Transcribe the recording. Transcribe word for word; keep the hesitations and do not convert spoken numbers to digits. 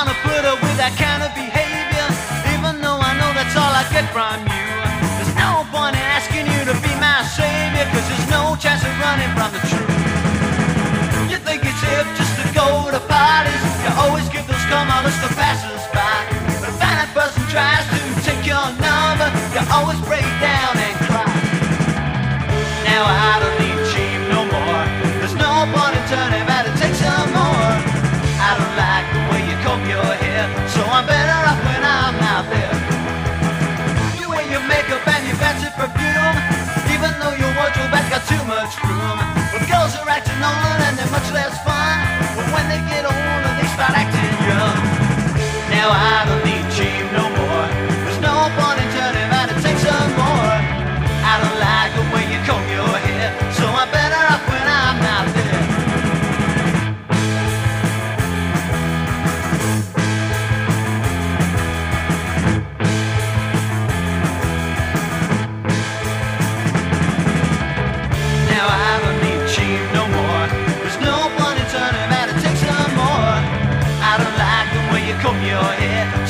wanna put up with that kind of behavior, even though I know that's all I get from you. There's no point in asking you to be my savior, cause there's no chance of running from the truth. You think it's hip just to go to parties, you always give those commoners to passers-by. But if that person tries to take your number, you always break down and cry. Now I don't need cheap no more, there's no point in turning back to take some more. I don't like the way you comb your hair, so I'm better off when I'm out there. You wear your makeup and your fancy perfume, even though your wardrobe has got too much room. But girls are acting old and they're much less fun, but when they get older they start acting young. Now I don't need cheap no more, there's no point in turning back to take some more. I don't like the way you comb your hair, so I'm better off when I'm out there. Now I don't need cheap no more, there's no point in turning back to take some more. I don't like the way you comb your hair,